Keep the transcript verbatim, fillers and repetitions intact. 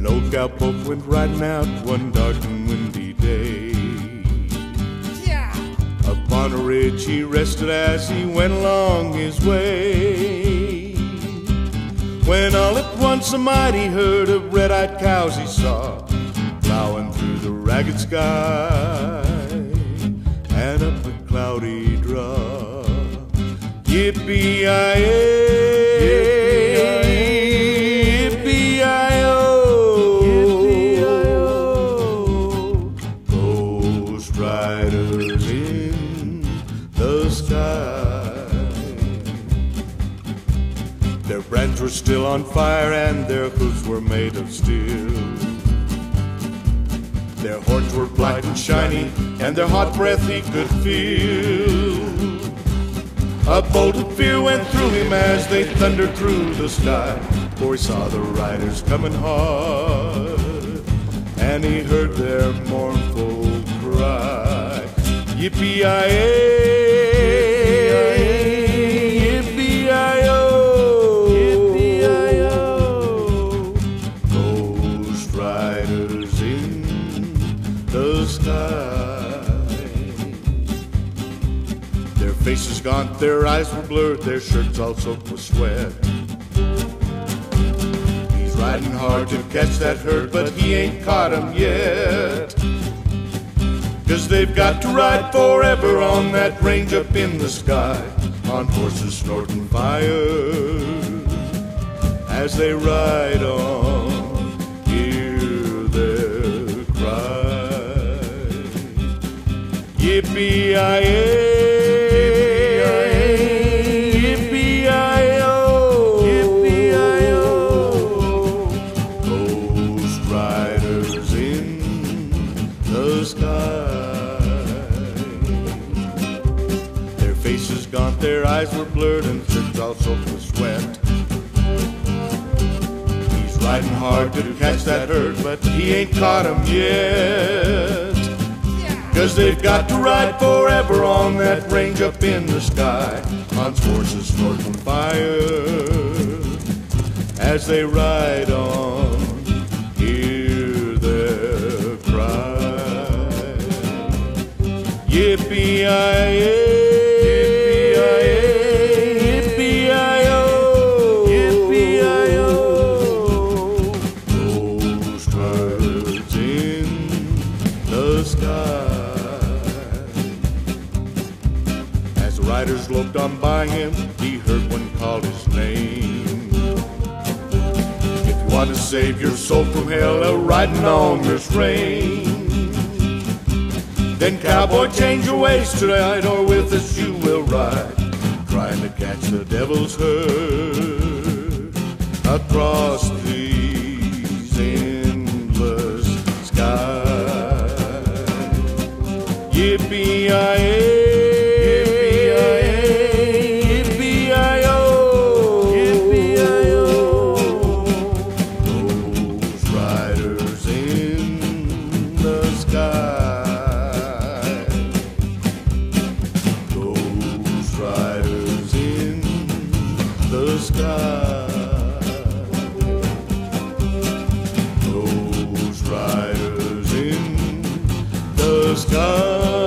old cowpoke went riding out one dark and windy day. Yeah. Upon a ridge he rested as he went along his way, when all at once a mighty herd of red-eyed cows he saw plowing through the ragged sky and up a cloudy draw. Yippee-yi-yay, riders in the sky. Their brands were still on fire and their hooves were made of steel. Their horns were black and shiny and their hot breath he could feel. A bolt of fear went through him as they thundered through the sky, for he saw the riders coming hard and he heard their mournful cry. Yippee-yi-yay, yippee-yi-yo, yippee-yi-yo. Ghost riders in the sky. Their faces gaunt, their eyes were blurred, their shirts all soaked with sweat. He's riding hard to catch that herd, but he ain't caught 'em yet. 'Cause they've got to ride forever on that range up in the sky, on horses snorting fire. As they ride on, hear their cry. Yippee-yi-yay, yippee-yi-yo, yippee-yi-yo. Ghost riders in the sky. Faces gaunt, their eyes were blurred and shirts all soaked with sweat. He's riding hard to catch that herd, but he ain't caught 'em yet. 'Cause they've got to ride forever on that range up in the sky, on horses snorting fire. As they ride on, hear their cry. Yippee-yi-yay, riders loped on by him, he heard one call his name. If you want to save your soul from hell, a riding on this range, then cowboy, change your ways tonight, or with us you will ride, trying to catch the devil's herd across these endless skies. Yippee-yi-yay, the sky. Those riders in the sky.